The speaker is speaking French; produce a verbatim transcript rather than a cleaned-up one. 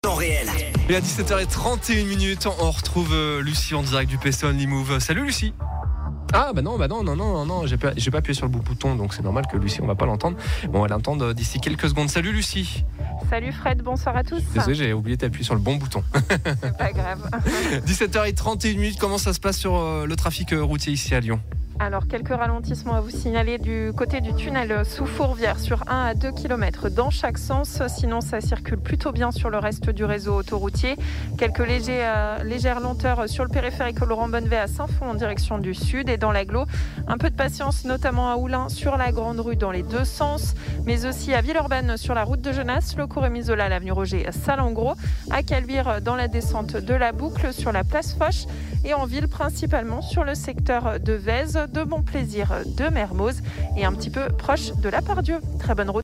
Temps réel. Et à dix-sept heures trente et une minutes, on retrouve euh, Lucie en direct du P S O Only Move. Salut Lucie. Ah bah non, bah non, non, non, non, j'ai pas, j'ai pas appuyé sur le bon bouton, donc c'est normal que Lucie, on va pas l'entendre. Bon, on va l'entendre d'ici quelques secondes. Salut Lucie. Salut Fred, bonsoir à tous. Désolé, j'ai oublié d'appuyer sur le bon bouton. C'est pas grave. dix-sept heures trente et une minutes, comment ça se passe sur euh, le trafic euh, routier ici à Lyon ? Alors, quelques ralentissements à vous signaler du côté du tunnel sous Fourvière sur un à deux kilomètres dans chaque sens. Sinon, ça circule plutôt bien sur le reste du réseau autoroutier. Quelques légers, euh, légères lenteurs sur le périphérique Laurent Bonnevet à Saint-Fond en direction du sud et dans l'agglo. Un peu de patience, notamment à Oulin sur la Grande Rue dans les deux sens, mais aussi à Villeurbanne sur la route de Genasse, le cours Émisola, l'avenue Roger, Salengros, à Caluire dans la descente de la Boucle sur la place Foch et en ville principalement sur le secteur de Vèze, de Bon Plaisir, de Mermoz et un petit peu proche de la Pardieu. Très bonne route.